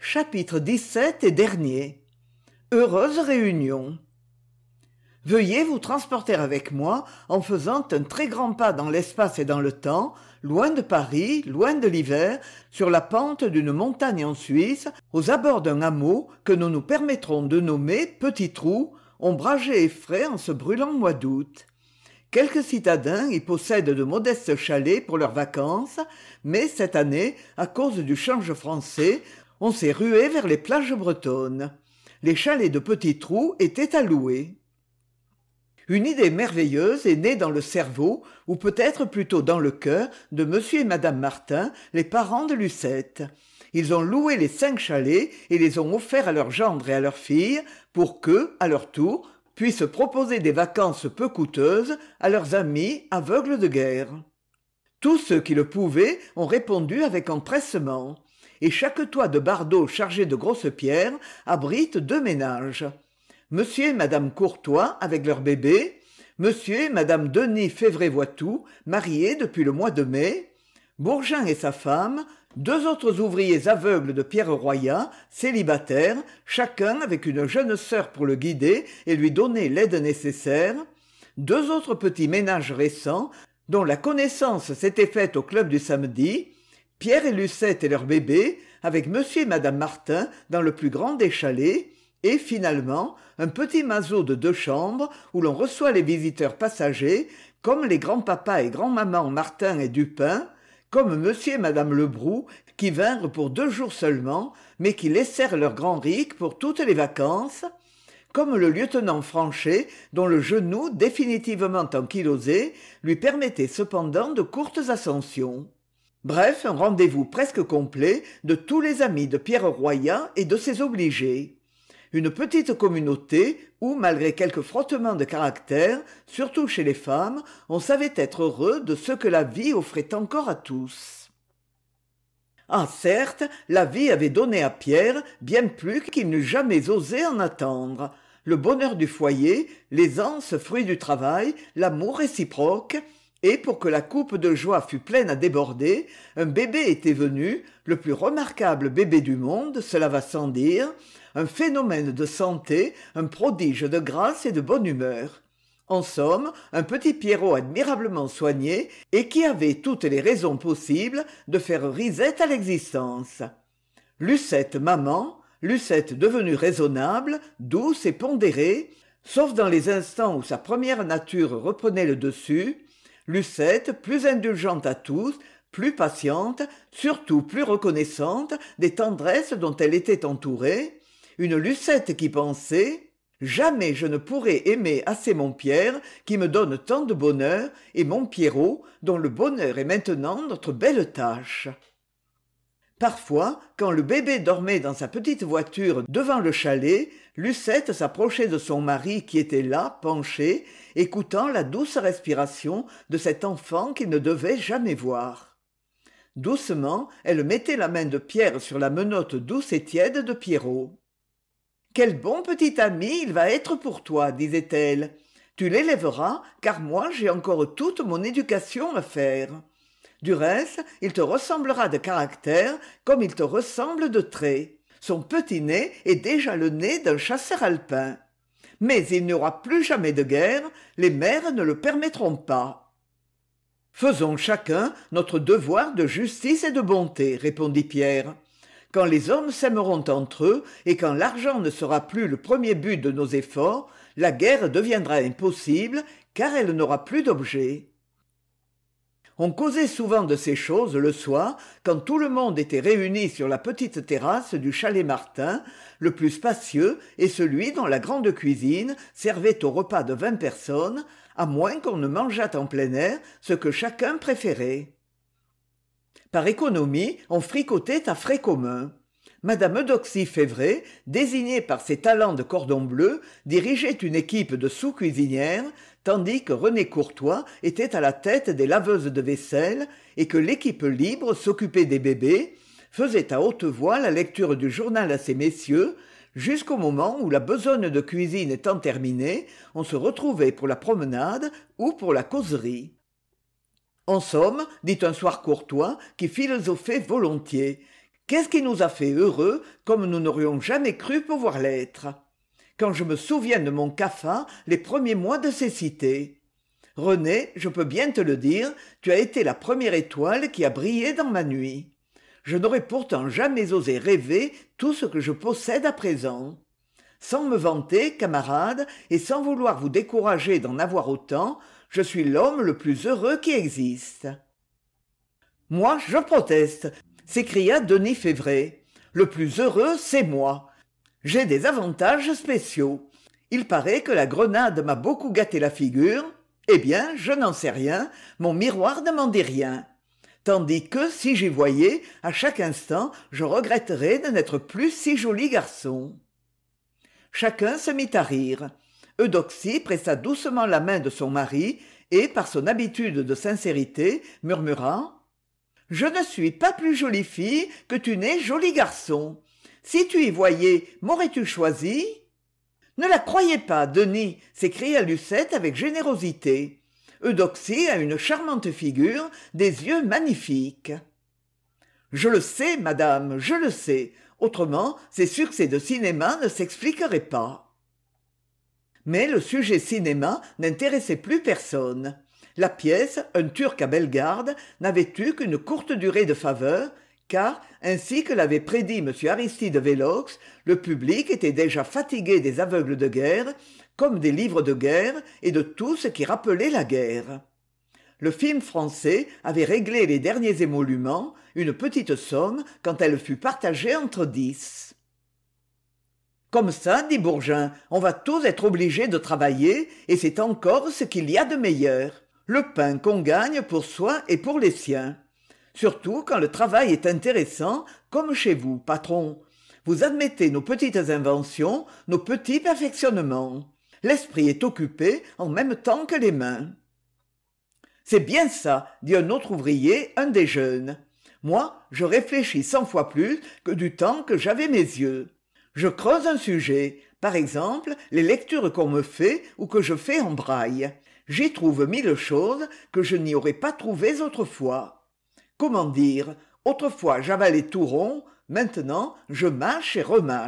Chapitre 17 et dernier. Heureuse réunion. Veuillez vous transporter avec moi en faisant un très grand pas dans l'espace et dans le temps, loin de Paris, loin de l'hiver, sur la pente d'une montagne en Suisse, aux abords d'un hameau que nous nous permettrons de nommer Petit Trou, ombragé et frais en ce brûlant mois d'août. Quelques citadins y possèdent de modestes chalets pour leurs vacances, mais cette année, à cause du change français, on s'est rué vers les plages bretonnes. Les chalets de Petit Trou étaient à louer. Une idée merveilleuse est née dans le cerveau, ou peut-être plutôt dans le cœur, de monsieur et madame Martin, les parents de Lucette. Ils ont loué les 5 chalets et les ont offerts à leur gendre et à leur fille pour que, à leur tour, puissent proposer des vacances peu coûteuses à leurs amis aveugles de guerre. Tous ceux qui le pouvaient ont répondu avec empressement, et chaque toit de bardeaux chargé de grosses pierres abrite 2 ménages. Monsieur et madame Courtois avec leur bébé, monsieur et madame Denis Févret-Voitou, mariés depuis le mois de mai, Bourgin et sa femme, 2 autres ouvriers aveugles de Pierre-Royat, célibataires, chacun avec une jeune sœur pour le guider et lui donner l'aide nécessaire, 2 autres petits ménages récents dont la connaissance s'était faite au club du samedi, Pierre et Lucette et leur bébé, avec monsieur et madame Martin dans le plus grand des chalets, et finalement un petit maso de 2 chambres où l'on reçoit les visiteurs passagers, comme les grands-papas et grand-mamans Martin et Dupin, comme monsieur et madame Lebroux, qui vinrent pour 2 jours seulement, mais qui laissèrent leur grand Ric pour toutes les vacances, comme le lieutenant Franchet, dont le genou définitivement ankylosé lui permettait cependant de courtes ascensions. Bref, un rendez-vous presque complet de tous les amis de Pierre-Royat et de ses obligés. Une petite communauté où, malgré quelques frottements de caractère, surtout chez les femmes, on savait être heureux de ce que la vie offrait encore à tous. Ah certes, la vie avait donné à Pierre bien plus qu'il n'eût jamais osé en attendre. Le bonheur du foyer, l'aisance fruit du travail, l'amour réciproque, et pour que la coupe de joie fût pleine à déborder, un bébé était venu, le plus remarquable bébé du monde, cela va sans dire, un phénomène de santé, un prodige de grâce et de bonne humeur. En somme, un petit Pierrot admirablement soigné et qui avait toutes les raisons possibles de faire risette à l'existence. Lucette maman, Lucette devenue raisonnable, douce et pondérée, sauf dans les instants où sa première nature reprenait le dessus, Lucette plus indulgente à tous, plus patiente, surtout plus reconnaissante des tendresses dont elle était entourée, une Lucette qui pensait « Jamais je ne pourrai aimer assez mon Pierre qui me donne tant de bonheur et mon Pierrot dont le bonheur est maintenant notre belle tâche. » Parfois, quand le bébé dormait dans sa petite voiture devant le chalet, Lucette s'approchait de son mari qui était là, penché, écoutant la douce respiration de cet enfant qu'il ne devait jamais voir. Doucement, elle mettait la main de Pierre sur la menotte douce et tiède de Pierrot. « Quel bon petit ami il va être pour toi, disait-elle. Tu l'élèveras, car moi j'ai encore toute mon éducation à faire. Du reste, il te ressemblera de caractère comme il te ressemble de traits. Son petit nez est déjà le nez d'un chasseur alpin. Mais il n'y aura plus jamais de guerre, les mères ne le permettront pas. » « Faisons chacun notre devoir de justice et de bonté, répondit Pierre. Quand les hommes s'aimeront entre eux et quand l'argent ne sera plus le premier but de nos efforts, la guerre deviendra impossible car elle n'aura plus d'objet. On causait souvent de ces choses le soir, quand tout le monde était réuni sur la petite terrasse du chalet Martin, le plus spacieux et celui dont la grande cuisine servait au repas de 20 personnes, à moins qu'on ne mangeât en plein air ce que chacun préférait. Par économie, on fricotait à frais communs. Madame Eudoxie Févret, désignée par ses talents de cordon bleu, dirigeait une équipe de sous-cuisinières, tandis que René Courtois était à la tête des laveuses de vaisselle et que l'équipe libre s'occupait des bébés, faisait à haute voix la lecture du journal à ces messieurs, jusqu'au moment où la besogne de cuisine étant terminée, on se retrouvait pour la promenade ou pour la causerie. En somme, dit un soir Courtois, qui philosophait volontiers, Qu'est-ce qui nous a fait heureux comme nous n'aurions jamais cru pouvoir l'être? Quand je me souviens de mon cafard les premiers mois de cécité. René, je peux bien te le dire, tu as été la première étoile qui a brillé dans ma nuit. Je n'aurais pourtant jamais osé rêver tout ce que je possède à présent. Sans me vanter, camarades, et sans vouloir vous décourager d'en avoir autant, je suis l'homme le plus heureux qui existe. Moi, je proteste, s'écria Denis Févret. Le plus heureux, c'est moi. J'ai des avantages spéciaux. Il paraît que la grenade m'a beaucoup gâté la figure. Eh bien, je n'en sais rien, mon miroir ne m'en dit rien. Tandis que, si j'y voyais, à chaque instant, je regretterais de n'être plus si joli garçon. Chacun se mit à rire. Eudoxie pressa doucement la main de son mari et, par son habitude de sincérité, murmura « Je ne suis pas plus jolie fille que tu n'es joli garçon. Si tu y voyais, m'aurais-tu choisi ?» « Ne la croyez pas, Denis !» s'écria Lucette avec générosité. « Eudoxie a une charmante figure, des yeux magnifiques. »« Je le sais, madame, je le sais. Autrement, ces succès de cinéma ne s'expliqueraient pas. » Mais le sujet cinéma n'intéressait plus personne. La pièce, un Turc à Bellegarde, n'avait eu qu'une courte durée de faveur, car, ainsi que l'avait prédit M. Aristide Vélox, le public était déjà fatigué des aveugles de guerre, comme des livres de guerre et de tout ce qui rappelait la guerre. Le film français avait réglé les derniers émoluments, une petite somme, quand elle fut partagée entre 10. « Comme ça, dit Bourgin, on va tous être obligés de travailler, et c'est encore ce qu'il y a de meilleur. Le pain qu'on gagne pour soi et pour les siens. Surtout quand le travail est intéressant, comme chez vous, patron. Vous admettez nos petites inventions, nos petits perfectionnements. L'esprit est occupé en même temps que les mains. » « C'est bien ça, dit un autre ouvrier, un des jeunes. Moi, je réfléchis 100 fois plus que du temps que j'avais mes yeux. Je creuse un sujet, par exemple, les lectures qu'on me fait ou que je fais en braille. J'y trouve 1000 choses que je n'y aurais pas trouvées autrefois. Comment dire, autrefois j'avalais tout rond, maintenant je mâche et remâche. »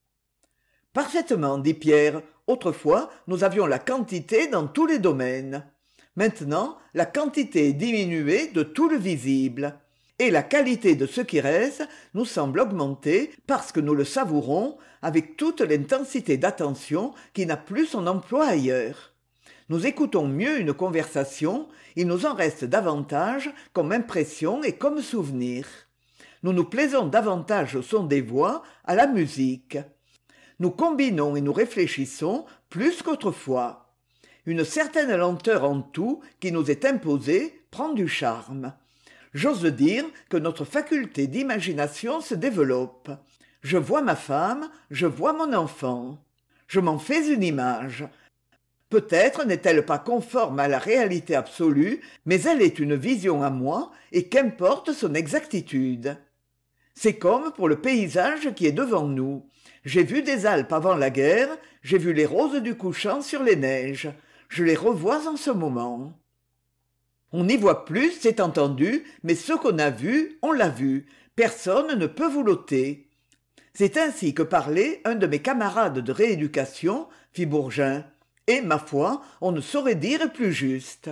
« Parfaitement, dit Pierre. Autrefois, nous avions la quantité dans tous les domaines. Maintenant, la quantité est diminuée de tout le visible. Et la qualité de ce qui reste nous semble augmenter parce que nous le savourons avec toute l'intensité d'attention qui n'a plus son emploi ailleurs. Nous écoutons mieux une conversation, il nous en reste davantage comme impression et comme souvenir. Nous nous plaisons davantage au son des voix, à la musique. Nous combinons et nous réfléchissons plus qu'autrefois. Une certaine lenteur en tout qui nous est imposée prend du charme. J'ose dire que notre faculté d'imagination se développe. Je vois ma femme, je vois mon enfant. Je m'en fais une image. Peut-être n'est-elle pas conforme à la réalité absolue, mais elle est une vision à moi, et qu'importe son exactitude. C'est comme pour le paysage qui est devant nous. J'ai vu des Alpes avant la guerre, j'ai vu les roses du couchant sur les neiges. Je les revois en ce moment. On n'y voit plus, c'est entendu, mais ce qu'on a vu, on l'a vu. Personne ne peut vous l'ôter. C'est ainsi que parlait un de mes camarades de rééducation, fit Bourgin. Et, ma foi, on ne saurait dire plus juste.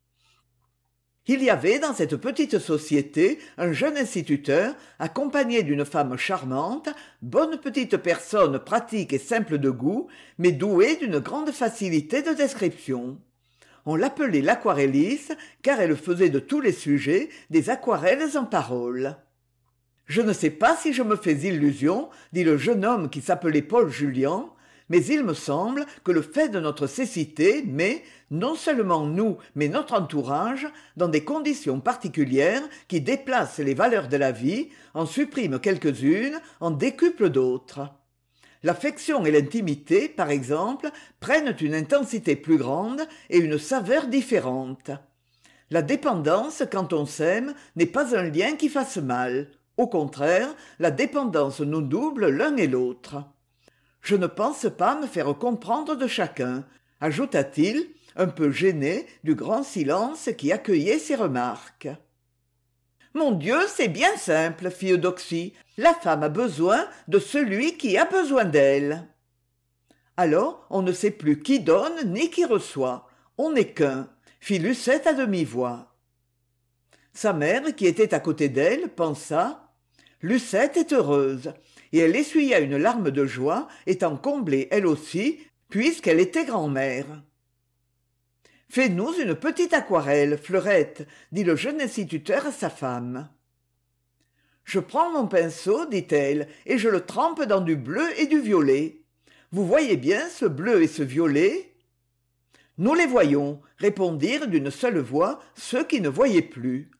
Il y avait dans cette petite société un jeune instituteur, accompagné d'une femme charmante, bonne petite personne pratique et simple de goût, mais douée d'une grande facilité de description. On l'appelait l'aquarelliste, car elle faisait de tous les sujets des aquarelles en paroles. Je ne sais pas si je me fais illusion, dit le jeune homme qui s'appelait Paul Julian, mais il me semble que le fait de notre cécité met, non seulement nous, mais notre entourage, dans des conditions particulières qui déplacent les valeurs de la vie, en suppriment quelques-unes, en décuplent d'autres. L'affection et l'intimité, par exemple, prennent une intensité plus grande et une saveur différente. La dépendance, quand on s'aime, n'est pas un lien qui fasse mal. Au contraire, la dépendance nous double l'un et l'autre. Je ne pense pas me faire comprendre de chacun, ajouta-t-il, un peu gêné du grand silence qui accueillait ces remarques. Mon Dieu, c'est bien simple, fit Eudoxie. La femme a besoin de celui qui a besoin d'elle. Alors, on ne sait plus qui donne ni qui reçoit. On n'est qu'un, fit Lucette à demi-voix. Sa mère, qui était à côté d'elle, pensa « Lucette est heureuse », et elle essuya une larme de joie, étant comblée elle aussi, puisqu'elle était grand-mère. « Fais-nous une petite aquarelle, Fleurette, » dit le jeune instituteur à sa femme. « Je prends mon pinceau, dit-elle, et je le trempe dans du bleu et du violet. Vous voyez bien ce bleu et ce violet ?» Nous les voyons, répondirent d'une seule voix ceux qui ne voyaient plus.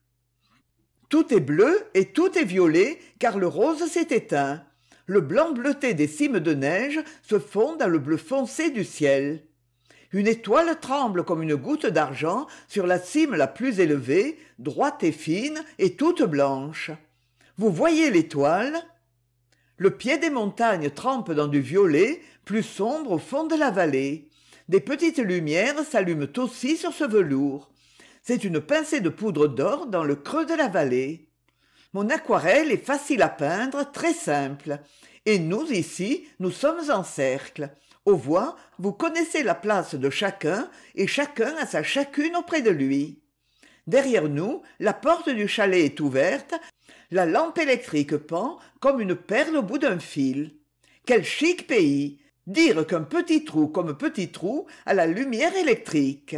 Tout est bleu et tout est violet, car le rose s'est éteint. Le blanc bleuté des cimes de neige se fond dans le bleu foncé du ciel. Une étoile tremble comme une goutte d'argent sur la cime la plus élevée, droite et fine et toute blanche. Vous voyez l'étoile ? Le pied des montagnes trempe dans du violet, plus sombre au fond de la vallée. Des petites lumières s'allument aussi sur ce velours. C'est une pincée de poudre d'or dans le creux de la vallée. Mon aquarelle est facile à peindre, très simple. Et nous, ici, nous sommes en cercle. Aux voix, vous connaissez la place de chacun, et chacun a sa chacune auprès de lui. Derrière nous, la porte du chalet est ouverte, la lampe électrique pend comme une perle au bout d'un fil. Quel chic pays! Dire qu'un petit trou comme petit trou a la lumière électrique.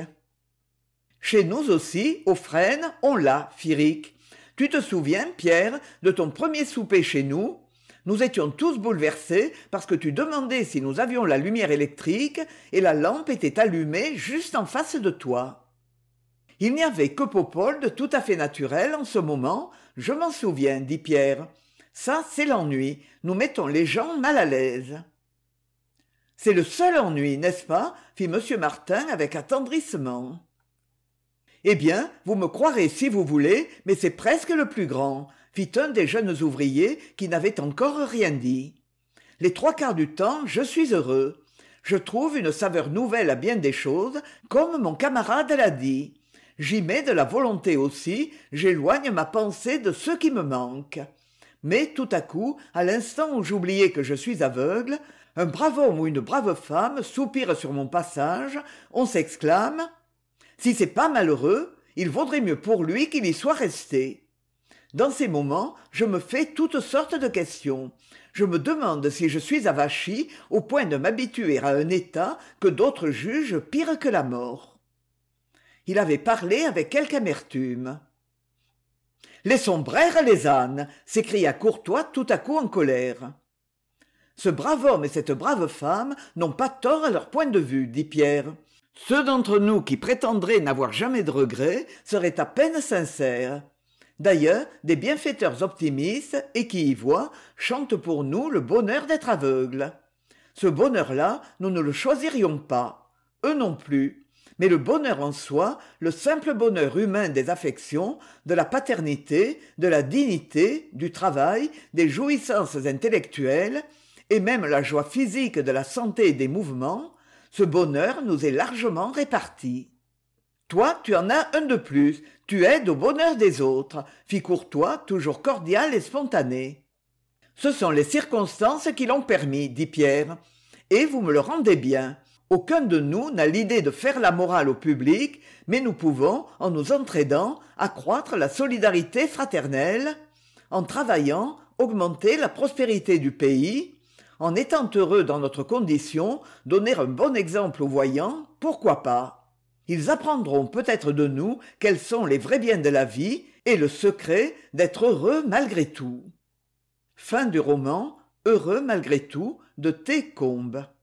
Chez nous aussi, aux Frênes, on l'a, fit Ric. Tu te souviens, Pierre, de ton premier souper chez nous ? Nous étions tous bouleversés parce que tu demandais si nous avions la lumière électrique et la lampe était allumée juste en face de toi. Il n'y avait que Popold tout à fait naturel en ce moment, je m'en souviens, dit Pierre. Ça, c'est l'ennui, nous mettons les gens mal à l'aise. C'est le seul ennui, n'est-ce pas ? Fit M. Martin avec attendrissement. Eh bien, vous me croirez si vous voulez, mais c'est presque le plus grand, fit un des jeunes ouvriers qui n'avait encore rien dit. Les trois quarts du temps, je suis heureux. Je trouve une saveur nouvelle à bien des choses, comme mon camarade l'a dit. J'y mets de la volonté aussi, j'éloigne ma pensée de ce qui me manque. Mais tout à coup, à l'instant où j'oubliais que je suis aveugle, un brave homme ou une brave femme soupire sur mon passage, on s'exclame « Si c'est pas malheureux, il vaudrait mieux pour lui qu'il y soit resté. » Dans ces moments, je me fais toutes sortes de questions. Je me demande si je suis avachi au point de m'habituer à un état que d'autres jugent pire que la mort. Il avait parlé avec quelque amertume. « Laissons braire les ânes !» s'écria Courtois tout à coup en colère. « Ce brave homme et cette brave femme n'ont pas tort à leur point de vue, dit Pierre. Ceux d'entre nous qui prétendraient n'avoir jamais de regrets seraient à peine sincères. D'ailleurs, des bienfaiteurs optimistes, et qui y voient, chantent pour nous le bonheur d'être aveugles. Ce bonheur-là, nous ne le choisirions pas, eux non plus. Mais le bonheur en soi, le simple bonheur humain des affections, de la paternité, de la dignité, du travail, des jouissances intellectuelles, et même la joie physique de la santé et des mouvements, ce bonheur nous est largement réparti. Toi, tu en as un de plus, tu aides au bonheur des autres, fit Courtois, toujours cordial et spontané. Ce sont les circonstances qui l'ont permis, dit Pierre, et vous me le rendez bien. Aucun de nous n'a l'idée de faire la morale au public, mais nous pouvons, en nous entraidant, accroître la solidarité fraternelle, en travaillant, augmenter la prospérité du pays, en étant heureux dans notre condition, donner un bon exemple aux voyants, pourquoi pas ? Ils apprendront peut-être de nous quels sont les vrais biens de la vie et le secret d'être heureux malgré tout. Fin du roman « Heureux malgré tout » de T. Combes.